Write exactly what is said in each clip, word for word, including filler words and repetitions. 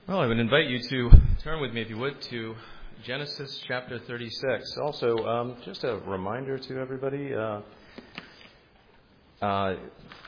Well, I would invite you to turn with me, if you would, to Genesis chapter thirty-six. Also, um, just a reminder to everybody, uh, uh,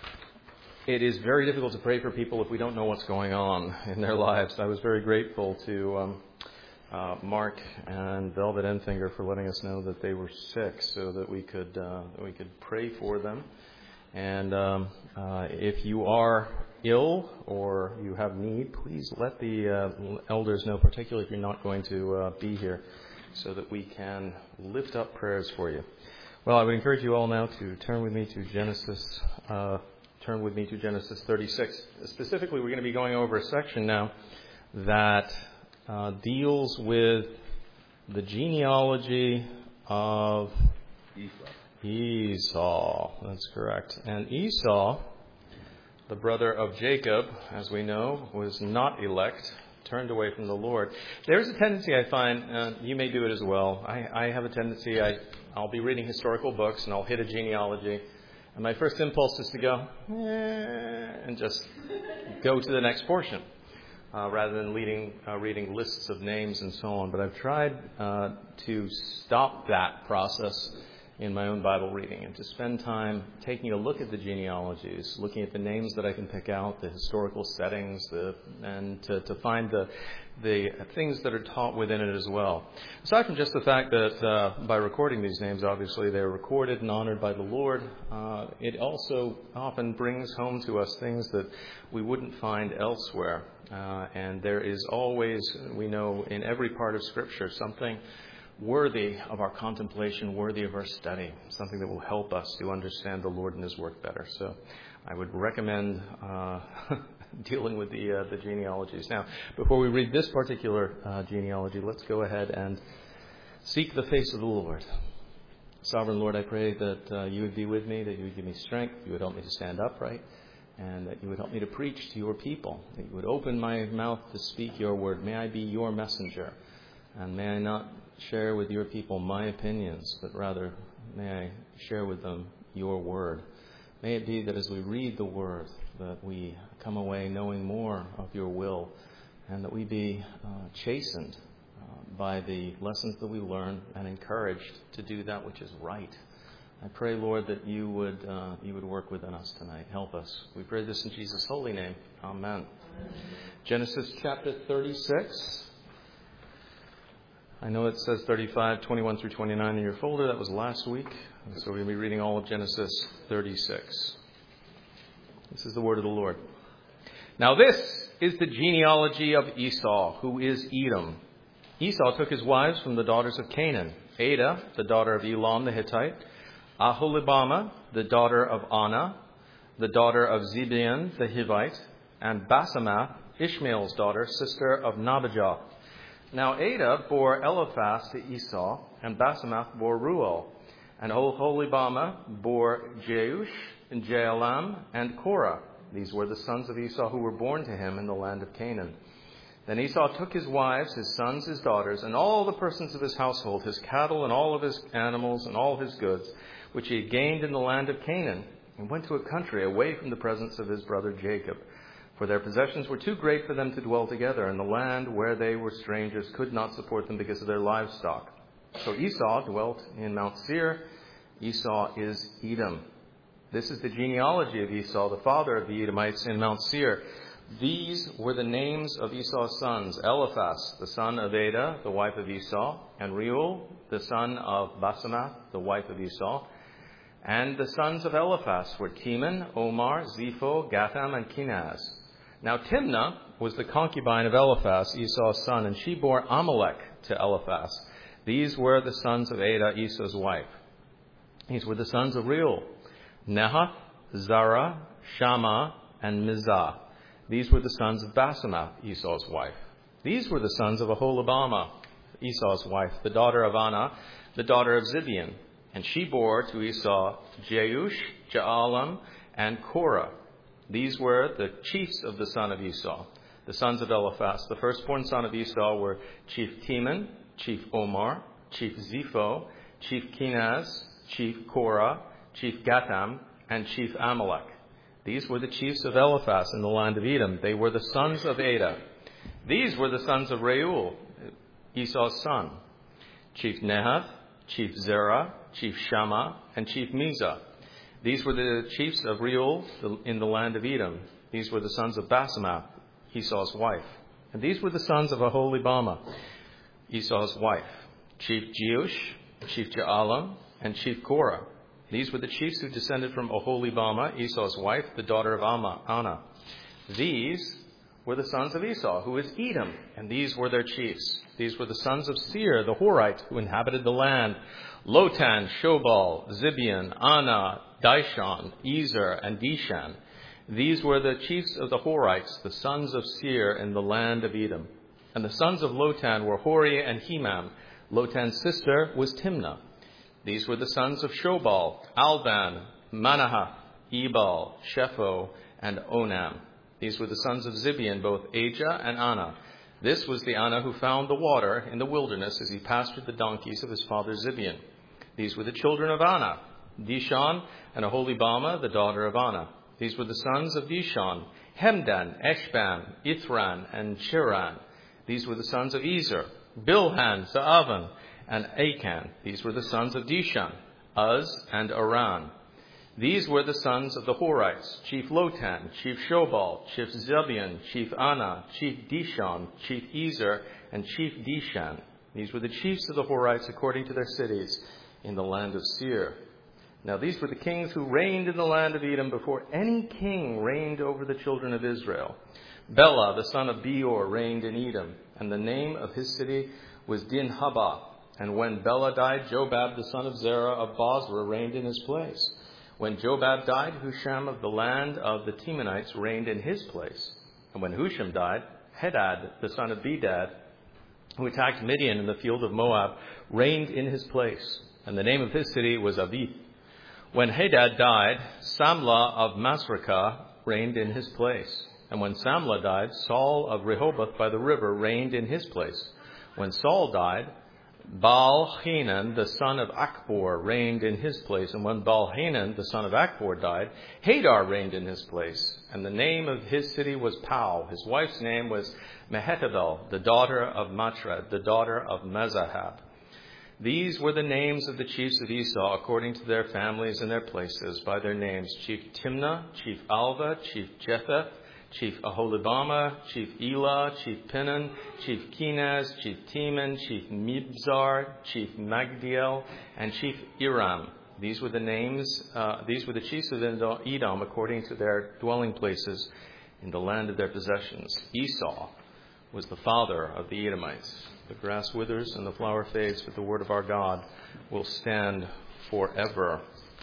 it is very difficult to pray for people if we don't know what's going on in their lives. I was very grateful to um, uh, Mark and Velvet Enfinger for letting us know that they were sick, so that we could uh, that we could pray for them. And um, uh, if you are ill or you have need, please let the uh, elders know, particularly if you're not going to uh, be here, so that we can lift up prayers for you. Well, I would encourage you all now to turn with me to Genesis. Uh, turn with me to Genesis thirty-six. Specifically, we're going to be going over a section now that uh, deals with the genealogy of Esau. Esau, that's correct. And Esau, the brother of Jacob, as we know, was not elect, turned away from the Lord. There's a tendency I find, uh, you may do it as well. I, I have a tendency, I, I'll be reading historical books and I'll hit a genealogy. And my first impulse is to go, eh, and just go to the next portion, uh, rather than leading, uh, reading lists of names and so on. But I've tried uh, to stop that process in my own Bible reading and to spend time taking a look at the genealogies, looking at the names that I can pick out, the historical settings, the, and to, to find the the things that are taught within it as well. Aside from just the fact that uh, by recording these names, obviously they're recorded and honored by the Lord, uh, it also often brings home to us things that we wouldn't find elsewhere. Uh, and there is always, we know, in every part of Scripture, something worthy of our contemplation, worthy of our study, something that will help us to understand the Lord and His work better. So I would recommend uh, dealing with the uh, the genealogies. Now, before we read this particular uh, genealogy, let's go ahead and seek the face of the Lord. Sovereign Lord, I pray that uh, you would be with me, that you would give me strength, you would help me to stand upright, and that you would help me to preach to your people, that you would open my mouth to speak your word. May I be your messenger, and may I not share with your people my opinions, but rather may I share with them your word. May it be that as we read the word, that we come away knowing more of your will, and that we be uh, chastened uh, by the lessons that we learn and encouraged to do that which is right. I pray, Lord, that you would uh, you would work within us tonight. Help us. We pray this in Jesus' holy name. Amen. Amen. Genesis chapter thirty-six. I know it says thirty-five, twenty-one through twenty-nine in your folder. That was last week. And so we'll be reading all of Genesis thirty-six. This is the word of the Lord. Now this is the genealogy of Esau, who is Edom. Esau took his wives from the daughters of Canaan: Adah, the daughter of Elam the Hittite; Aholibamah, the daughter of Anah, the daughter of Zibeon the Hivite; and Basemath, Ishmael's daughter, sister of Nabijah. Now Adah bore Eliphaz to Esau, and Basemath bore Ruel, and Oholibamah bore Jeush, and Jaalam, and Korah. These were the sons of Esau who were born to him in the land of Canaan. Then Esau took his wives, his sons, his daughters, and all the persons of his household, his cattle, and all of his animals, and all his goods, which he had gained in the land of Canaan, and went to a country away from the presence of his brother Jacob. For their possessions were too great for them to dwell together, and the land where they were strangers could not support them because of their livestock. So Esau dwelt in Mount Seir. Esau is Edom. This is the genealogy of Esau, the father of the Edomites in Mount Seir. These were the names of Esau's sons: Eliphaz, the son of Adah, the wife of Esau; and Reuel, the son of Basemath, the wife of Esau. And the sons of Eliphaz were Teman, Omar, Zepho, Gatham, and Kenaz. Now Timnah was the concubine of Eliphaz, Esau's son, and she bore Amalek to Eliphaz. These were the sons of Adah, Esau's wife. These were the sons of Reuel: Nahath, Zara, Shammah, and Mizah. These were the sons of Basemath, Esau's wife. These were the sons of Aholibamah, Esau's wife, the daughter of Anah, the daughter of Zibeon. And she bore to Esau Jeush, Jaalam, and Korah. These were the chiefs of the son of Esau. The sons of Eliphaz, the firstborn son of Esau, were Chief Teman, Chief Omar, Chief Zepho, Chief Kenaz, Chief Korah, Chief Gatham, and Chief Amalek. These were the chiefs of Eliphaz in the land of Edom. They were the sons of Adah. These were the sons of Reuel, Esau's son, chief Nahath, chief Zerah, chief Shammah, and chief Mizah. These were the chiefs of Reuel in the land of Edom. These were the sons of Basemath, Esau's wife. And these were the sons of Aholibamah, Esau's wife, chief Jeush, chief Jaalam, and chief Korah. These were the chiefs who descended from Aholibamah, Esau's wife, the daughter of Anah. These were the sons of Esau, who is Edom, and these were their chiefs. These were the sons of Seir, the Horite, who inhabited the land: Lotan, Shobal, Zibeon, Anah, Dishon, Ezer, and Dishan. These were the chiefs of the Horites, the sons of Seir in the land of Edom. And the sons of Lotan were Hori and Hemam. Lotan's sister was Timnah. These were the sons of Shobal: Alvan, Manahath, Ebal, Shepho, and Onam. These were the sons of Zibeon, both Ajah and Anah. This was the Anah who found the water in the wilderness as he pastured the donkeys of his father Zibeon. These were the children of Anah: Dishon and Aholibamah, the daughter of Anah. These were the sons of Dishon: Hemdan, Eshban, Ithran, and Chiran. These were the sons of Ezer: Bilhan, Zaavan, and Achan. These were the sons of Dishan: Uz and Aran. These were the sons of the Horites: chief Lotan, chief Shobal, chief Zibeon, chief Anah, chief Dishon, chief Ezer, and chief Dishan. These were the chiefs of the Horites according to their cities in the land of Seir. Now these were the kings who reigned in the land of Edom before any king reigned over the children of Israel. Bela, the son of Beor, reigned in Edom, and the name of his city was Dinhabah. And when Bela died, Jobab, the son of Zerah of Bozrah, reigned in his place. When Jobab died, Husham of the land of the Temanites reigned in his place. And when Husham died, Hadad, the son of Bedad, who attacked Midian in the field of Moab, reigned in his place. And the name of his city was Avith. When Hadad died, Samlah of Masrekah reigned in his place. And when Samlah died, Saul of Rehoboth by the river reigned in his place. When Saul died, Baal-Hanan, the son of Achbor, reigned in his place. And when Baal-Hanan, the son of Achbor, died, Hadar reigned in his place. And the name of his city was Pau. His wife's name was Mehetabel, the daughter of Matred, the daughter of Mezahab. These were the names of the chiefs of Esau according to their families and their places, by their names: Chief Timnah, Chief Alva, Chief Jetheth, Chief Aholibamah, Chief Elah, Chief Pinon, Chief Kenaz, Chief Teman, Chief Mibzar, Chief Magdiel, and Chief Iram. These were the names, uh, these were the chiefs of Edom according to their dwelling places in the land of their possessions. Esau was the father of the Edomites. The grass withers and the flower fades, but the word of our God will stand forever.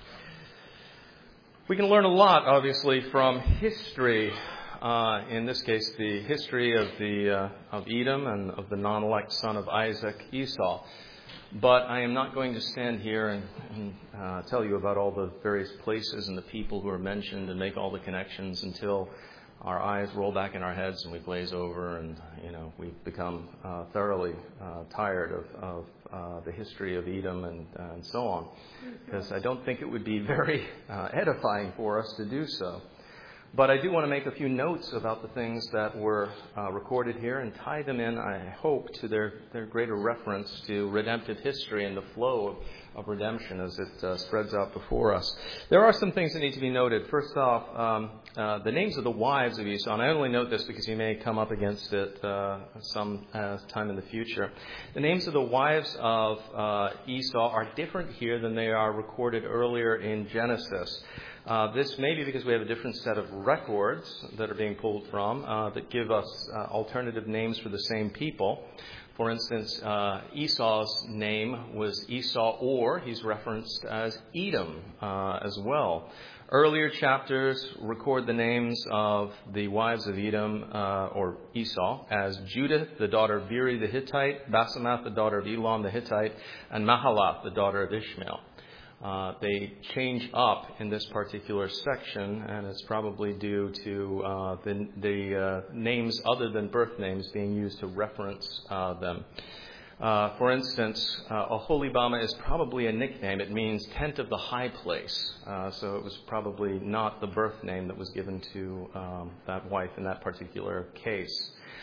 We can learn a lot, obviously, from history. Uh, in this case, the history of the uh, of Edom and of the non-elect son of Isaac, Esau. But I am not going to stand here and, and uh, tell you about all the various places and the people who are mentioned and make all the connections until our eyes roll back in our heads and we glaze over and, you know, we become uh, thoroughly uh, tired of, of uh, the history of Edom and, uh, and so on. Because I don't think it would be very uh, edifying for us to do so. But I do want to make a few notes about the things that were uh, recorded here and tie them in, I hope, to their, their greater reference to redemptive history and the flow of, of redemption as it uh, spreads out before us. There are some things that need to be noted. First off, um, uh, the names of the wives of Esau, and I only note this because you may come up against it uh, some uh, time in the future. The names of the wives of uh, Esau are different here than they are recorded earlier in Genesis. Uh, this may be because we have a different set of records that are being pulled from uh, that give us uh, alternative names for the same people. For instance, uh, Esau's name was Esau, or he's referenced as Edom uh, as well. Earlier chapters record the names of the wives of Edom, uh, or Esau, as Judith, the daughter of Beri the Hittite, Basemath, the daughter of Elam the Hittite, and Mahalath, the daughter of Ishmael. Uh, they change up in this particular section, and it's probably due to uh, the, the uh, names other than birth names being used to reference uh, them. Uh, for instance, uh, Oholibama is probably a nickname. It means tent of the high place. Uh, so it was probably not the birth name that was given to um, that wife in that particular case.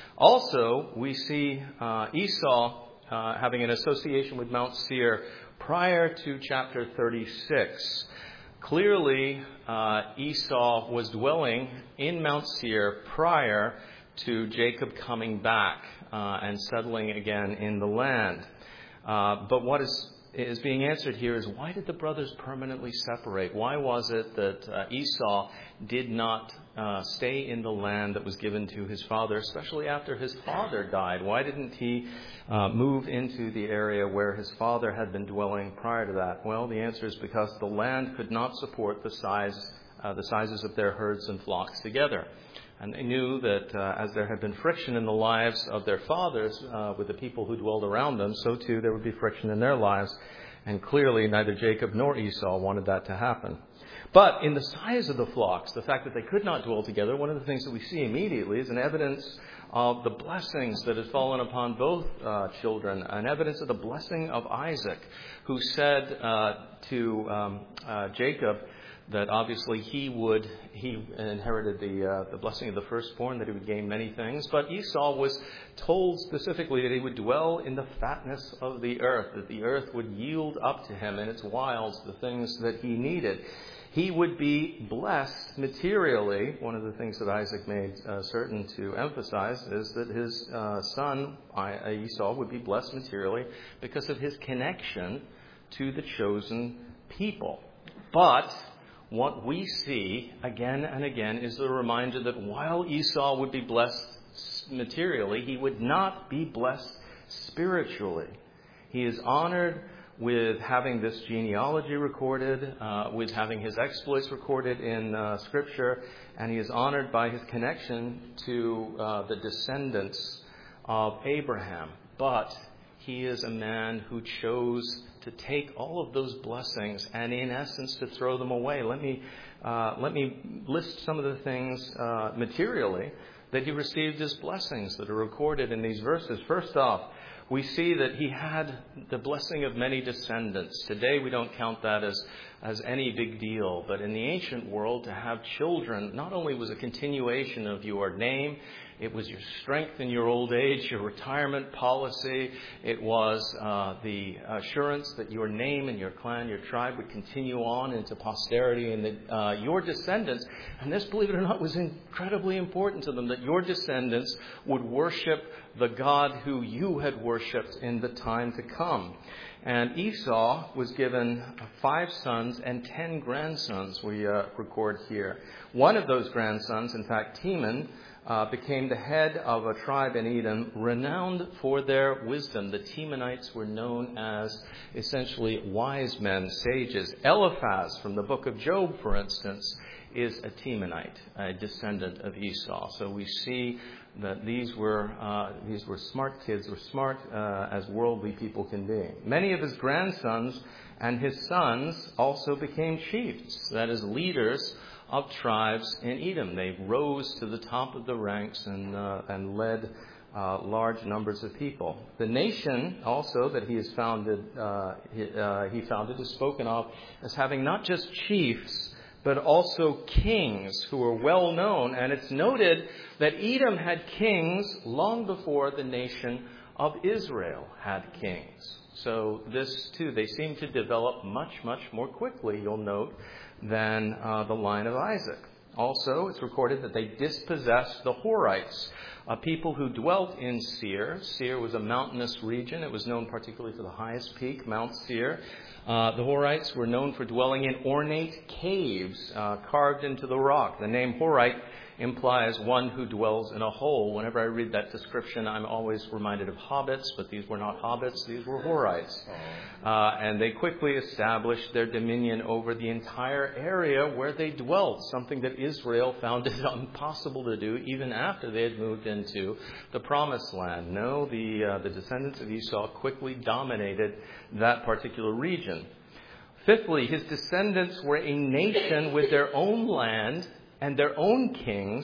Also, we see uh, Esau uh, having an association with Mount Seir prior to chapter thirty-six. Clearly, uh, Esau was dwelling in Mount Seir prior to Jacob coming back uh, and settling again in the land. Uh, but what is is being answered here is, why did the brothers permanently separate? Why was it that uh, Esau did not uh, stay in the land that was given to his father, especially after his father died? Why didn't he uh, move into the area where his father had been dwelling prior to that? Well, the answer is because the land could not support the size, uh, the sizes of their herds and flocks together. And they knew that uh, as there had been friction in the lives of their fathers uh, with the people who dwelled around them, so too there would be friction in their lives. And clearly neither Jacob nor Esau wanted that to happen. But in the size of the flocks, the fact that they could not dwell together, one of the things that we see immediately is an evidence of the blessings that had fallen upon both uh, children, an evidence of the blessing of Isaac, who said uh, to um, uh, Jacob, that obviously he would, he inherited the uh, the blessing of the firstborn, that he would gain many things. But Esau was told specifically that he would dwell in the fatness of the earth, that the earth would yield up to him in its wilds the things that he needed. He would be blessed materially. One of the things that Isaac made uh, certain to emphasize is that his uh, son, Esau, would be blessed materially because of his connection to the chosen people. But what we see again and again is the reminder that while Esau would be blessed materially, he would not be blessed spiritually. He is honored with having this genealogy recorded, uh, with having his exploits recorded in uh, Scripture, and he is honored by his connection to uh, the descendants of Abraham. But he is a man who chose to take all of those blessings and, in essence, to throw them away. Let me uh, let me list some of the things uh, materially that he received as blessings that are recorded in these verses. First off, we see that he had the blessing of many descendants. Today we don't count that as, as any big deal, but in the ancient world, to have children not only was a continuation of your name, it was your strength in your old age, your retirement policy. It was uh, the assurance that your name and your clan, your tribe would continue on into posterity, and that uh, your descendants, and this, believe it or not, was incredibly important to them, that your descendants would worship the God who you had worshipped in the time to come. And Esau was given five sons and ten grandsons, we uh, record here. One of those grandsons, in fact, Teman, Uh, became the head of a tribe in Edom renowned for their wisdom. The Temanites were known as essentially wise men, sages. Eliphaz from the book of Job, for instance, is a Temanite, a descendant of Esau. So we see that these were uh, these were smart kids, were smart uh, as worldly people can be. Many of his grandsons and his sons also became chiefs, that is, leaders of tribes in Edom. They rose to the top of the ranks and uh, and led uh, large numbers of people. The nation also that he has founded, uh, he, uh, he founded is spoken of as having not just chiefs, but also kings who are well known. And it's noted that Edom had kings long before the nation of Israel had kings. So this too, they seem to develop much, much more quickly, you'll note, than uh, the line of Isaac. Also, it's recorded that they dispossessed the Horites, a people who dwelt in Seir. Seir was a mountainous region. It was known particularly for the highest peak, Mount Seir. Uh, the Horites were known for dwelling in ornate caves uh, carved into the rock. The name Horite implies one who dwells in a hole. Whenever I read that description, I'm always reminded of hobbits, but these were not hobbits, these were Horites. Uh, and they quickly established their dominion over the entire area where they dwelt, something that Israel found it impossible to do even after they had moved into the Promised Land. No, the, uh, the descendants of Esau quickly dominated that particular region. Fifthly, his descendants were a nation with their own land and their own kings,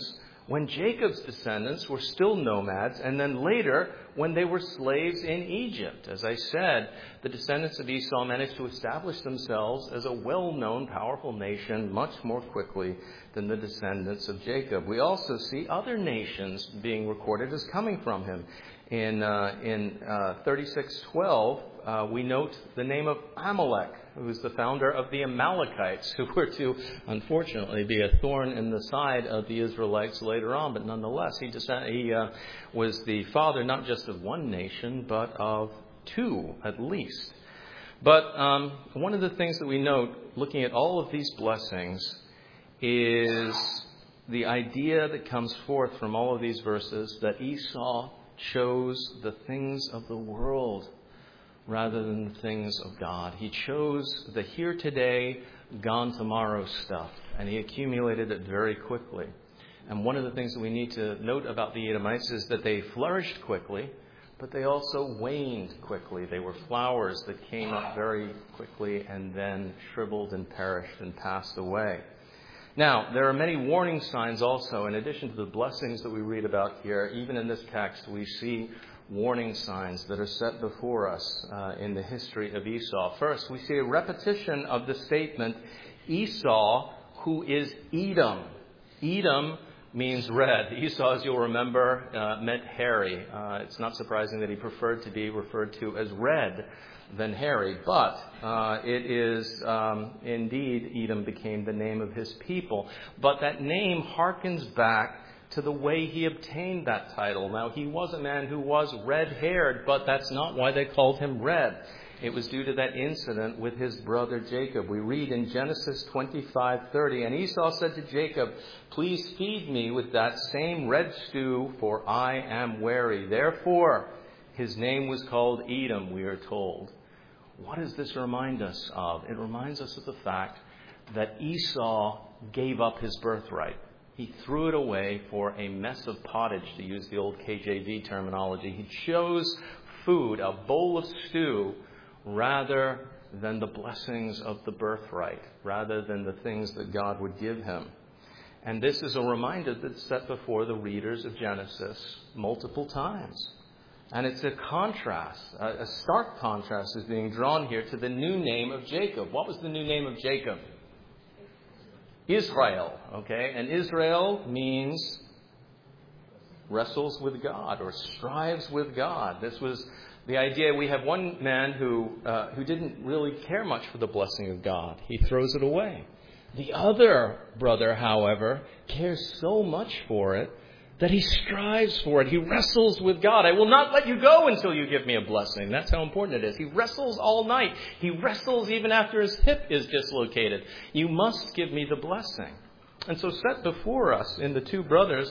when Jacob's descendants were still nomads, and then later when they were slaves in Egypt. As I said, the descendants of Esau managed to establish themselves as a well-known, powerful nation much more quickly than the descendants of Jacob. We also see other nations being recorded as coming from him. In uh, in uh, thirty-six twelve, uh, we note the name of Amalek, who is the founder of the Amalekites, who were to, unfortunately, be a thorn in the side of the Israelites later on. But nonetheless, he, descend- he uh, was the father not just of one nation, but of two at least. But um, one of the things that we note, looking at all of these blessings, is the idea that comes forth from all of these verses that Esau chose the things of the world rather than the things of God. He chose the here today, gone tomorrow stuff, and he accumulated it very quickly. And one of the things that we need to note about the Edomites is that they flourished quickly, but they also waned quickly. They were flowers that came up very quickly and then shriveled and perished and passed away. Now, there are many warning signs also. In addition to the blessings that we read about here, even in this text, we see warning signs that are set before us uh, in the history of Esau. First, we see a repetition of the statement, Esau, who is Edom. Edom means red. Esau, as you'll remember, uh, meant hairy. Uh, it's not surprising that he preferred to be referred to as red than hairy, but uh, it is um, indeed Edom became the name of his people. But that name harkens back to the way he obtained that title. Now, he was a man who was red-haired, but that's not why they called him red. It was due to that incident with his brother Jacob. We read in Genesis twenty-five thirty, and Esau said to Jacob, "Please feed me with that same red stew, for I am weary." Therefore, his name was called Edom, we are told. What does this remind us of? It reminds us of the fact that Esau gave up his birthright. He threw it away for a mess of pottage, to use the old K J V terminology. He chose food, a bowl of stew, rather than the blessings of the birthright, rather than the things that God would give him. And this is a reminder that's set before the readers of Genesis multiple times. And it's a contrast, a stark contrast is being drawn here to the new name of Jacob. What was the new name of Jacob? Israel, okay? And Israel means wrestles with God or strives with God. This was the idea. We have one man who uh, who didn't really care much for the blessing of God. He throws it away. The other brother, however, cares so much for it that he strives for it. He wrestles with God. I will not let you go until you give me a blessing. That's how important it is. He wrestles all night. He wrestles even after his hip is dislocated. You must give me the blessing. And so set before us in the two brothers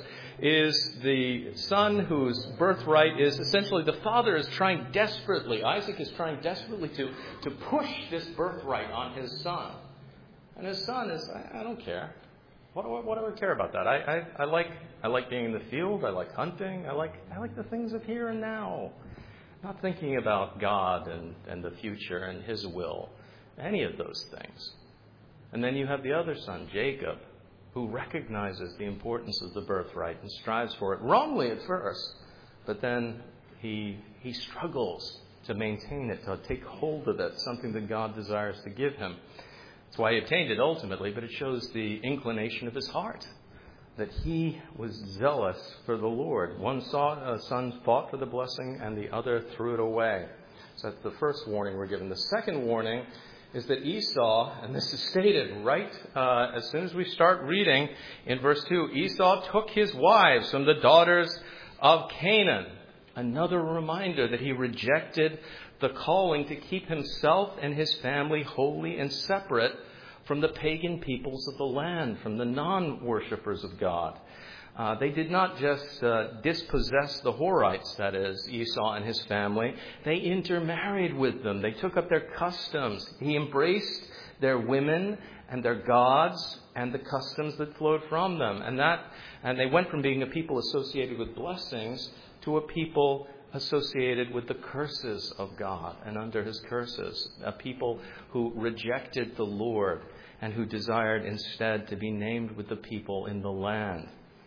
is the son whose birthright is essentially the father is trying desperately, Isaac is trying desperately to, to push this birthright on his son. And his son is, I, I don't care. What do, I, what do I care about that? I, I, I like I like being in the field. I like hunting. I like I like the things of here and now. Not thinking about God and, and the future and his will. Any of those things. And then you have the other son, Jacob, who recognizes the importance of the birthright and strives for it, wrongly at first. But then he he struggles to maintain it, to take hold of it, something that God desires to give him. That's why he obtained it ultimately, but it shows the inclination of his heart, that he was zealous for the Lord. One saw, uh, son fought for the blessing, and the other threw it away. So that's the first warning we're given. The second warning is that Esau, and this is stated right uh, as soon as we start reading in verse two, Esau took his wives from the daughters of Canaan. Another reminder that he rejected the calling to keep himself and his family holy and separate from the pagan peoples of the land, from the non-worshippers of God. Uh, they did not just uh, dispossess the Horites, that is, Esau and his family. They intermarried with them. They took up their customs. He embraced their women and their gods and the customs that flowed from them. And that, and they went from being a people associated with blessings to a people associated with the curses of God and under his curses, a people who rejected the Lord and who desired instead to be named with the people in the land.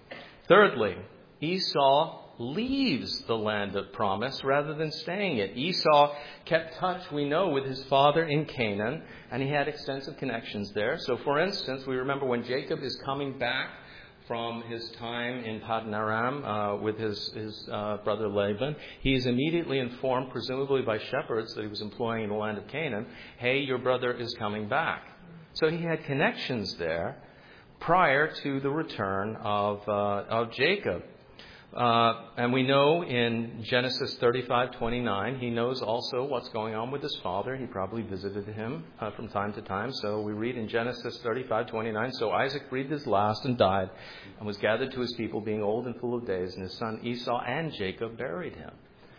Thirdly, Esau leaves the land of promise rather than staying it. Esau kept touch, we know, with his father in Canaan, and he had extensive connections there. So, for instance, we remember when Jacob is coming back from his time in Paddan Aram uh, with his, his uh, brother Laban, he is immediately informed, presumably by shepherds that he was employing in the land of Canaan, hey, your brother is coming back. So he had connections there prior to the return of, uh, of Jacob. Uh, and we know in Genesis thirty-five twenty-nine, he knows also what's going on with his father. He probably visited him uh, from time to time. So we read in Genesis thirty-five twenty-nine, so Isaac breathed his last and died, and was gathered to his people, being old and full of days, and his son Esau and Jacob buried him.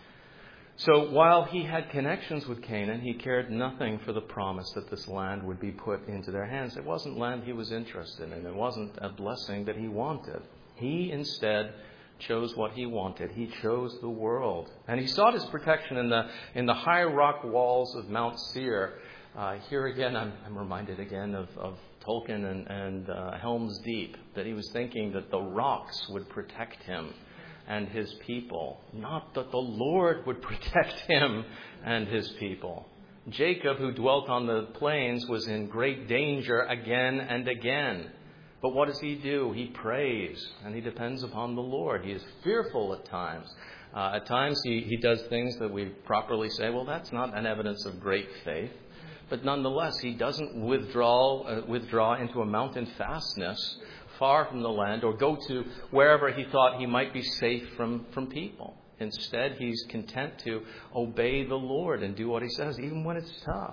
So while he had connections with Canaan, he cared nothing for the promise that this land would be put into their hands. It wasn't land he was interested in. It wasn't a blessing that he wanted. He instead chose what he wanted. He chose the world. And he sought his protection in the in the high rock walls of Mount Seir. Uh, here again, I'm, I'm reminded again of, of Tolkien and, and uh, Helm's Deep, that he was thinking that the rocks would protect him and his people, not that the Lord would protect him and his people. Jacob, who dwelt on the plains, was in great danger again and again. But what does he do? He prays, and he depends upon the Lord. He is fearful at times. Uh, at times he, he does things that we properly say, well, that's not an evidence of great faith. But nonetheless, he doesn't withdraw uh, withdraw into a mountain fastness far from the land, or go to wherever he thought he might be safe from, from people. Instead, he's content to obey the Lord and do what he says, even when it's tough.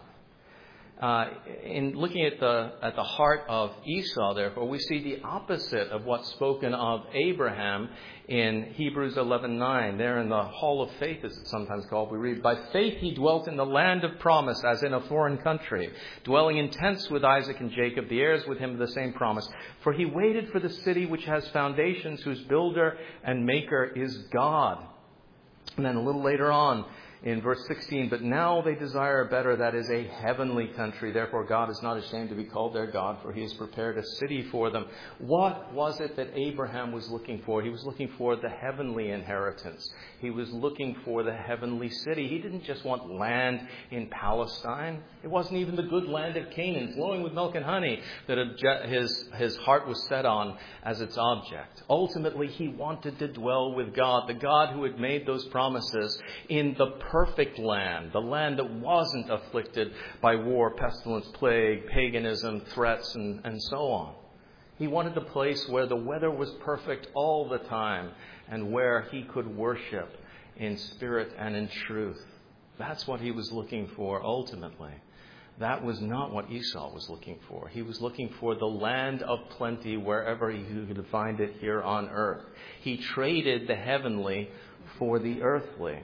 Uh, in looking at the at the heart of Esau, therefore, we see the opposite of what's spoken of Abraham in Hebrews eleven nine. There in the Hall of Faith, as it's sometimes called, we read, by faith he dwelt in the land of promise as in a foreign country, dwelling in tents with Isaac and Jacob, the heirs with him of the same promise. For he waited for the city which has foundations, whose builder and maker is God. And then a little later on, in verse sixteen, but now they desire a better, that is a heavenly country. Therefore God is not ashamed to be called their God, for he has prepared a city for them. What was it that Abraham was looking for? He was looking for the heavenly inheritance. He was looking for the heavenly city. He didn't just want land in Palestine. It wasn't even the good land of Canaan, flowing with milk and honey, that his, his heart was set on as its object. Ultimately, he wanted to dwell with God, the God who had made those promises, in the perfect land, the land that wasn't afflicted by war, pestilence, plague, paganism, threats, and, and so on. He wanted a place where the weather was perfect all the time and where he could worship in spirit and in truth. That's what he was looking for ultimately. That was not what Esau was looking for. He was looking for the land of plenty wherever he could find it here on earth. He traded the heavenly for the earthly.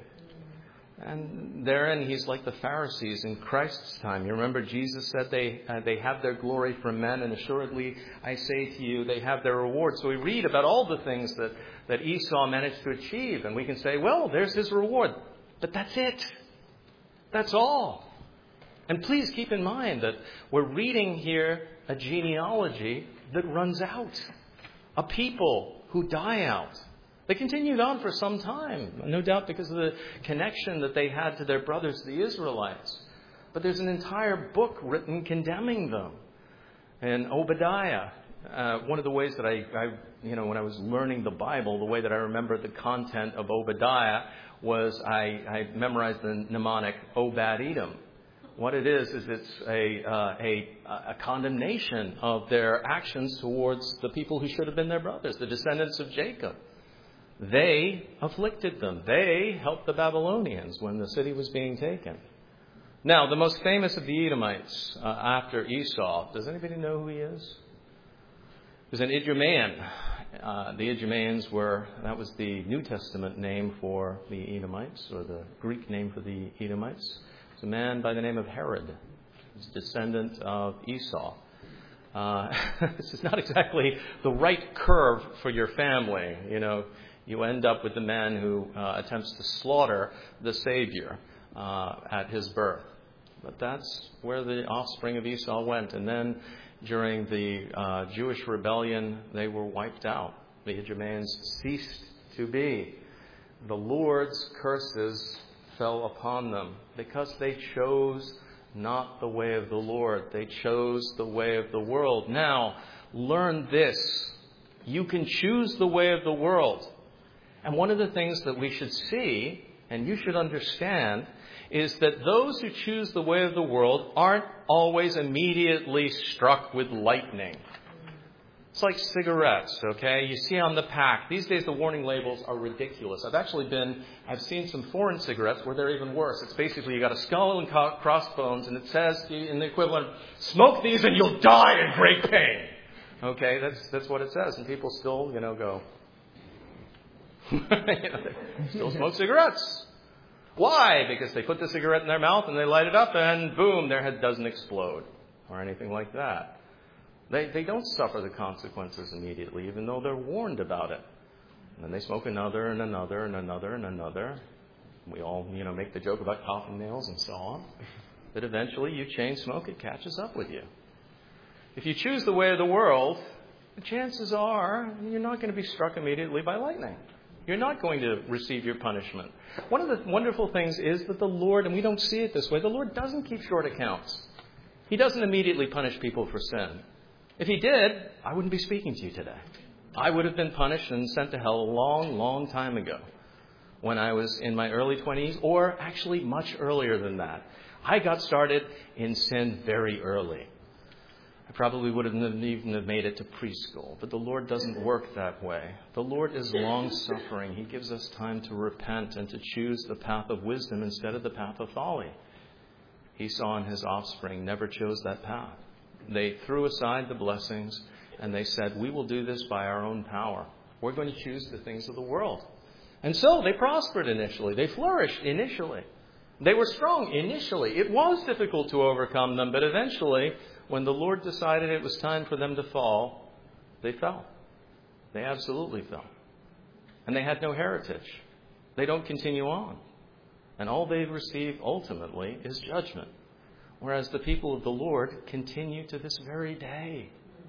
And therein he's like the Pharisees in Christ's time. You remember Jesus said they uh, they have their glory from men, and assuredly I say to you, they have their reward. So we read about all the things that, that Esau managed to achieve, and we can say, well, there's his reward. But that's it. That's all. And please keep in mind that we're reading here a genealogy that runs out. A people who die out. They continued on for some time, no doubt because of the connection that they had to their brothers, the Israelites. But there's an entire book written condemning them. And Obadiah, uh, one of the ways that I, I, you know, when I was learning the Bible, the way that I remembered the content of Obadiah was I, I memorized the mnemonic Obad-Edom. What it is, is it's a, uh, a, a condemnation of their actions towards the people who should have been their brothers, the descendants of Jacob. They afflicted them. They helped the Babylonians when the city was being taken. Now, the most famous of the Edomites uh, after Esau, does anybody know who he is? He was an Idumean. Uh, the Idumeans were, that was the New Testament name for the Edomites, or the Greek name for the Edomites. It's a man by the name of Herod. He's a descendant of Esau. Uh, this is not exactly the right curve for your family, you know. You end up with the man who uh, attempts to slaughter the Savior uh, at his birth. But that's where the offspring of Esau went. And then during the uh, Jewish rebellion, they were wiped out. The Idumeans ceased to be. The Lord's curses fell upon them because they chose not the way of the Lord. They chose the way of the world. Now, learn this. You can choose the way of the world. And one of the things that we should see, and you should understand, is that those who choose the way of the world aren't always immediately struck with lightning. It's like cigarettes, okay? You see on the pack. These days the warning labels are ridiculous. I've actually been, I've seen some foreign cigarettes where they're even worse. It's basically you got a skull and crossbones and it says in the equivalent, smoke these and you'll die in great pain. Okay, that's that's what it says. And people still, you know, go, you know, they still smoke cigarettes. Why? Because they put the cigarette in their mouth and they light it up and boom, their head doesn't explode or anything like that. They they don't suffer the consequences immediately, even though they're warned about it. And then they smoke another and another and another and another. We all, you know, make the joke about coffin nails and so on. But eventually you chain smoke, it catches up with you. If you choose the way of the world, the chances are you're not going to be struck immediately by lightning. You're not going to receive your punishment. One of the wonderful things is that the Lord, and we don't see it this way, the Lord doesn't keep short accounts. He doesn't immediately punish people for sin. If he did, I wouldn't be speaking to you today. I would have been punished and sent to hell a long, long time ago when I was in my early twenties, or actually much earlier than that. I got started in sin very early. I probably wouldn't have even have made it to preschool, but the Lord doesn't work that way. The Lord is long-suffering. He gives us time to repent and to choose the path of wisdom instead of the path of folly. Esau and his offspring never chose that path. They threw aside the blessings and they said, we will do this by our own power. We're going to choose the things of the world. And so they prospered initially. They flourished initially. They were strong initially. It was difficult to overcome them, but eventually, when the Lord decided it was time for them to fall, they fell. They absolutely fell. And they had no heritage. They don't continue on. And all they've received ultimately is judgment. Whereas the people of the Lord continue to this very day.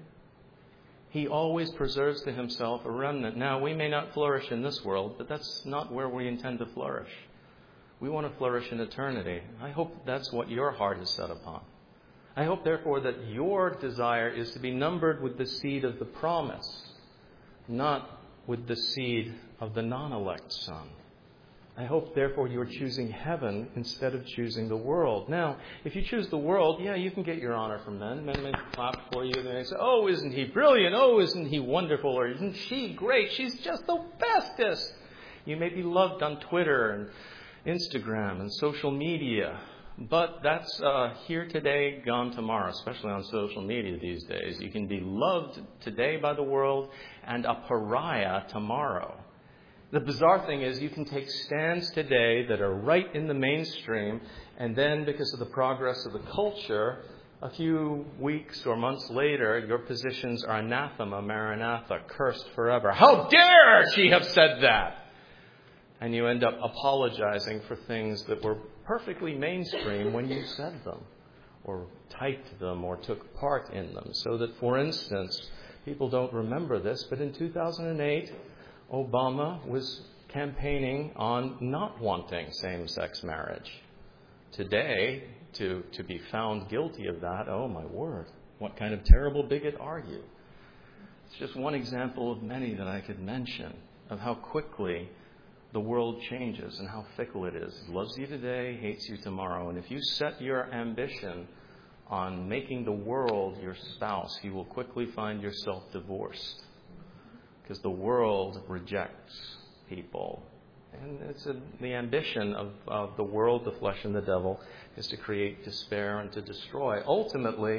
He always preserves to himself a remnant. Now, we may not flourish in this world, but that's not where we intend to flourish. We want to flourish in eternity. I hope that's what your heart is set upon. I hope, therefore, that your desire is to be numbered with the seed of the promise, not with the seed of the non-elect son. I hope, therefore, you are choosing heaven instead of choosing the world. Now, if you choose the world, yeah, you can get your honor from men. Men may clap for you. They may say, oh, isn't he brilliant? Oh, isn't he wonderful? Or isn't she great? She's just the bestest. You may be loved on Twitter and Instagram and social media. But that's uh, here today, gone tomorrow, especially on social media these days. You can be loved today by the world and a pariah tomorrow. The bizarre thing is you can take stands today that are right in the mainstream, and then because of the progress of the culture, a few weeks or months later, your positions are anathema, maranatha, cursed forever. How dare she have said that? And you end up apologizing for things that were perfectly mainstream when you said them, or typed them, or took part in them. So that, for instance, people don't remember this, but in two thousand eight, Obama was campaigning on not wanting same-sex marriage. Today, to, to be found guilty of that, oh my word, what kind of terrible bigot are you? It's just one example of many that I could mention of how quickly the world changes and how fickle it is. It loves you today, hates you tomorrow. And if you set your ambition on making the world your spouse, you will quickly find yourself divorced. Because the world rejects people. And it's a, the ambition of, of the world, the flesh, and the devil is to create despair and to destroy. Ultimately,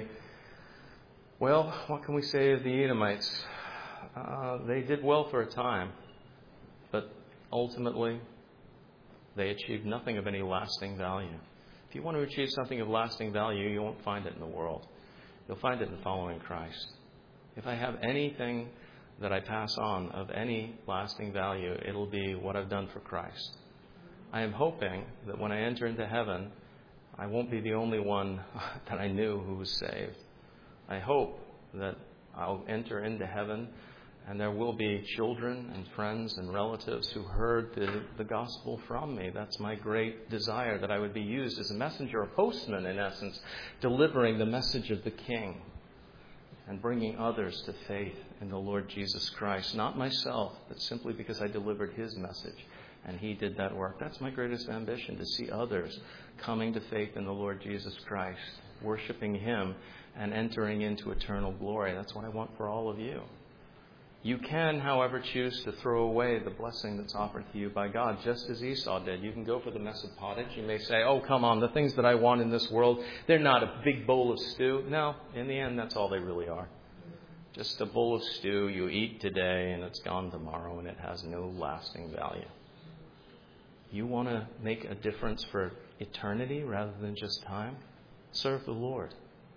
well, what can we say of the Edomites? Uh, they did well for a time, but ultimately, they achieved nothing of any lasting value. If you want to achieve something of lasting value, you won't find it in the world. You'll find it in following Christ. If I have anything that I pass on of any lasting value, it'll be what I've done for Christ. I am hoping that when I enter into heaven, I won't be the only one that I knew who was saved. I hope that I'll enter into heaven And there will be children and friends and relatives who heard the, the gospel from me. That's my great desire, that I would be used as a messenger, a postman in essence, delivering the message of the King and bringing others to faith in the Lord Jesus Christ. Not myself, but simply because I delivered his message and he did that work. That's my greatest ambition, to see others coming to faith in the Lord Jesus Christ, worshiping him and entering into eternal glory. That's what I want for all of you. You can, however, choose to throw away the blessing that's offered to you by God, just as Esau did. You can go for the mess of pottage. You may say, oh, come on, the things that I want in this world, they're not a big bowl of stew. No, in the end, that's all they really are. Just a bowl of stew you eat today and it's gone tomorrow and it has no lasting value. You want to make a difference for eternity rather than just time? Serve the Lord.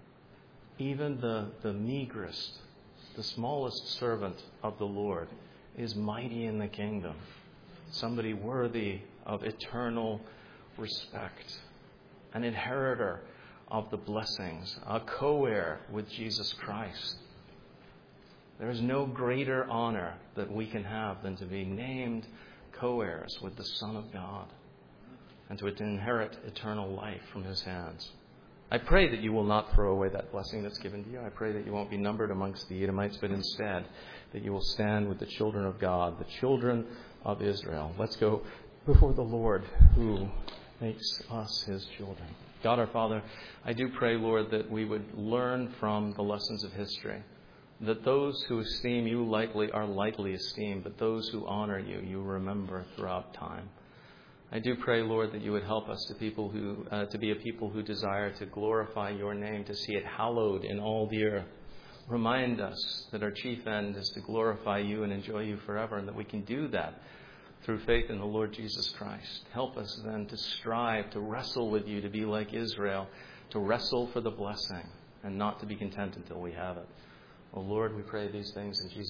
Even the, the meagerest, the smallest servant of the Lord is mighty in the kingdom. Somebody worthy of eternal respect. An inheritor of the blessings. A co-heir with Jesus Christ. There is no greater honor that we can have than to be named co-heirs with the Son of God. And to inherit eternal life from his hands. I pray that you will not throw away that blessing that's given to you. I pray that you won't be numbered amongst the Edomites, but instead that you will stand with the children of God, the children of Israel. Let's go before the Lord who makes us his children. God our Father, I do pray, Lord, that we would learn from the lessons of history, that those who esteem you lightly are lightly esteemed, but those who honor you, you remember throughout time. I do pray, Lord, that you would help us to people who uh, to be a people who desire to glorify your name, to see it hallowed in all the earth. Remind us that our chief end is to glorify you and enjoy you forever, and that we can do that through faith in the Lord Jesus Christ. Help us then to strive, to wrestle with you, to be like Israel, to wrestle for the blessing and not to be content until we have it. Oh Lord, we pray these things in Jesus' name.